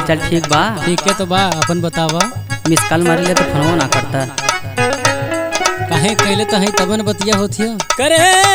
हालचाल ठीक बा? ठीक है तो बा, अपन बतावा। मिस कॉल मारे ले तो फोन ना करता। काहे कहले तो है तबन बतिया होती हो। करे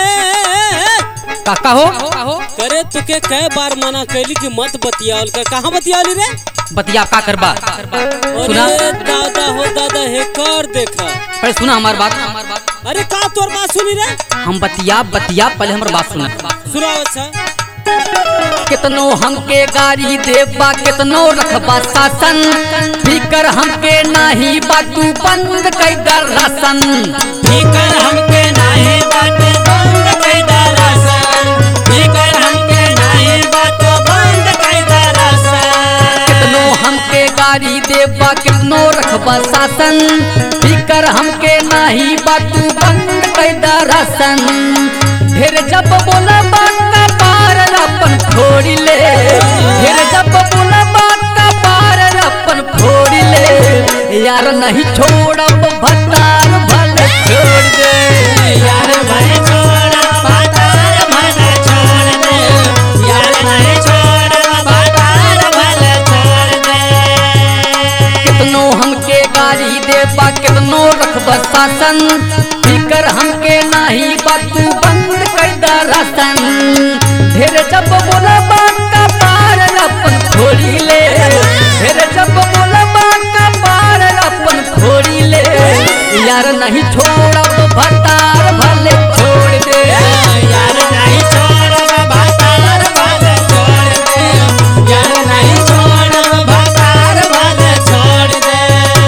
काका हो करे तुके कई बार मना कैली कि मत बतियाल कर। कहाँ बतियाली रे? बतिया का करबा? सुना अरे दादा हो दादा है कर देखा। पहले सुना हमार बात। अरे का तोर बात सुनी रे? हम बतिया पहले हमार बात सुना। सुनाओ। अच्छा कितनो हमके गाड़ी देबा, कितनो रखबा शासन, फिकर हमके नाही बातू बंद कई दर राशन। फिकर हमके नाही बातू बंद कई दर राशन। फिकर हमके नाही बातू बंद कई दर राशन। कितनो हमके गाड़ी देबा, कितनो रखबा शासन, फिकर हमके नाही बातू बंद कई दर राशन। फिर जब बोला बात पार अपन फोड़ी ले, फिर जब बोला बात पार अपन फोड़ी ले, यार नहीं छोड़ब भतार भले छोड़ दे। यार भले छोड़ भतार भले छोड़ दे। यार नहीं छोड़ भतार भले छोड़ दे। कितनो हमके गाड़ी देबा, कितनो रखबा शासन, फिकर हमके नाही बातू बंद कर द राशन। फिर जब बोला बात का पार अपन खोली ले, फिर जब बोला बात का पार अपन खोली ले, यार नहीं छोड़ब भतार भले छोड़ दे। यार नहीं छोड़ भतार भले छोड़ दे। यार नहीं छोड़ भतार भले छोड़ दे।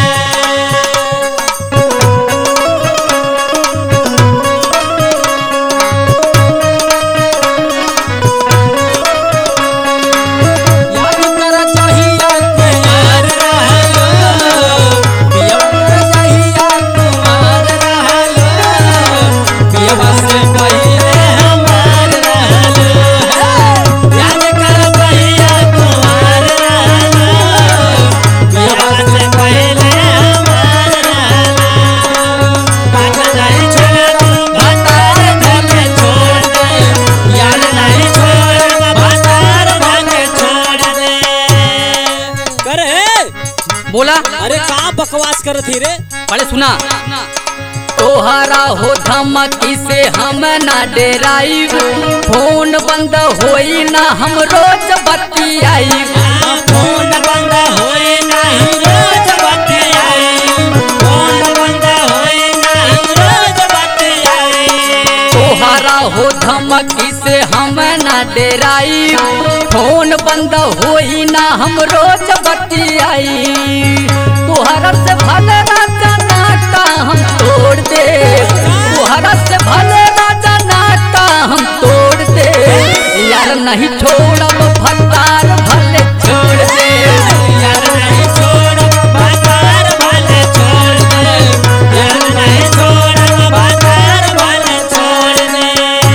बोला अरे का बकवास करत ही रे? पहले सुना। तोहरा हो धमकी से हम ना डेराई, फोन बंद होई ना हम रोज बतियाई। फोन बंद होई ना हम रोज बतियाई। फोन बंद होई ना हम रोज बतियाई। तोहरा हो धमकी से हम ना डेराई, फोन बंद होई ना हम रोज बतियाई। तोहरा से भले राजा नाता हम तोड़ दे, तोहरा से भले राजा नाता हम तोड़ दे, यार नहीं छोड़ब भतार भले छोड़ दे। यार नहीं छोड़ भतार भले छोड़ दे। यार नहीं छोड़ भतार भले छोड़ दे।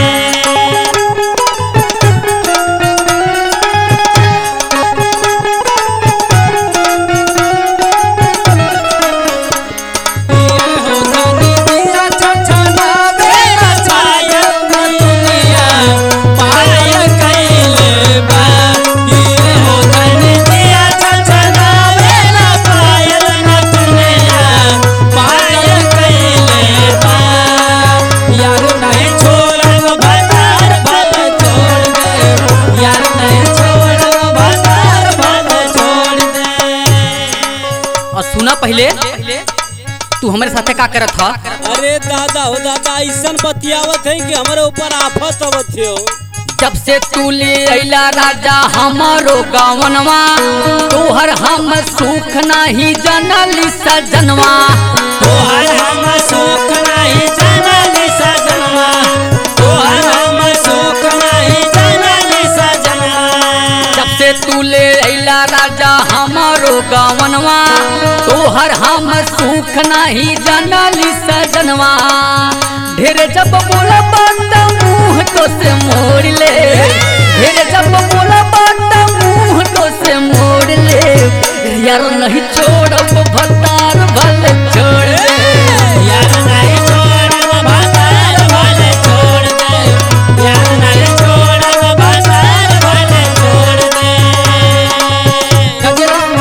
सुना पहले तू हमारे साथे का करत था? अरे दादा हो दादा ऐसा बतियावत है कि हमारे ऊपर आफत आवत हो। जब से तू ले अइला राजा हमारो गावनवा, तोहर हम सुख नहीं जनली सजनवा। तोहर हम सुख नहीं जनली सजनवा। तोहर हम सुख नहीं जनली सजनवा। जब से तू ले अइला राजा हमारो गावनवा, तोहर हम सुख नहीं जनली सजनवा। ढेर जब बोला बात मुँह तो से मोड़ ले, ढेर जब बोला बात मुँह तो से मोड़ ले, यार नहीं छोड़ब भतार भले छोड़ दे। यार नहीं छोड़ भतार भले छोड़ दे। यार नहीं छोड़ भतार भले छोड़ दे।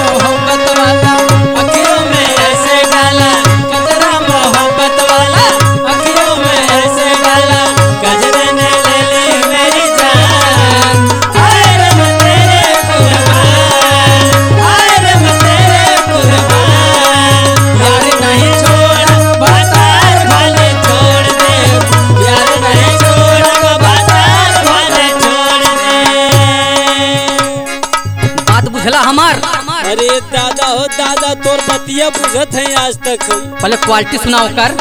दादा हो दादा तोर बतिया बुझत है आज तक। पहले क्वालिटी सुनाओ कर।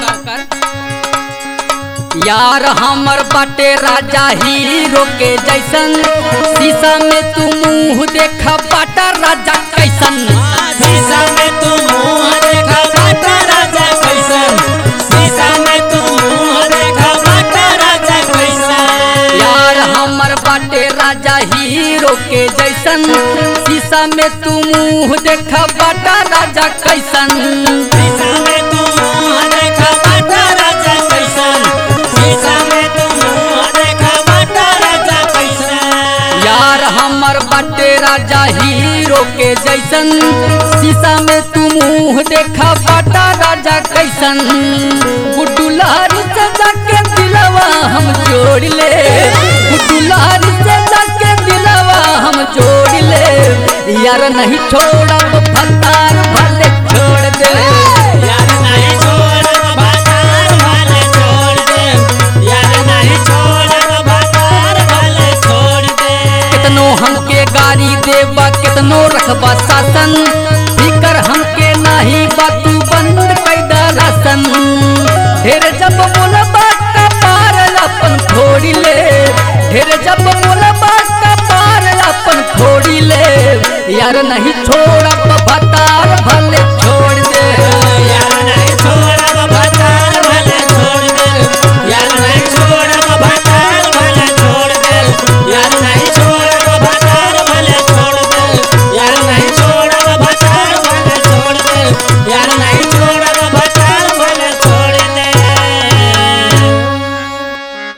यार हमर बाटे राजा हीरो के जैसन, शीशा में तू मुंह देखा बाटा राजा कैसन। शीशा में तू मुंह देखा बाटा राजा कैसन, शीशा में तू मुंह देखा बाटा राजा कैसन। यार हमर बाटे राजा हीरो के जैसन, शीशा में तू मुंह देखा बाटा राजा कैसन। शीशा में तू मुंह देखा बाटा राजा कैसन, शीशा में तू मुंह देखा बाटा राजा कैसन। यार हमर बाटे राजा हीरो के जैसन, शीशा में तू मुंह देखा बाटा राजा कैसन। गुड्डू लहरी से जाके दिलवा हम जोड़ ले, गुड्डू लहरी से जाके दिलवा हम जोड़ ले। यार नहीं छोड़ब भतार भले छोड़ दे, यार नहीं छोड़ब भतार भले छोड़ दे, यार नहीं छोड़ब भतार भले छोड़ दे। कितनो हमके गाड़ी देबा कितनो रखबा शासन, फिकर हमके नाही बातू बंद कैदा रासन। ढेर जब बोलबा का पार अपन छोड़ी ले, ढेर जब बोलबा का पार अपन छोड़ी ले। यार नहीं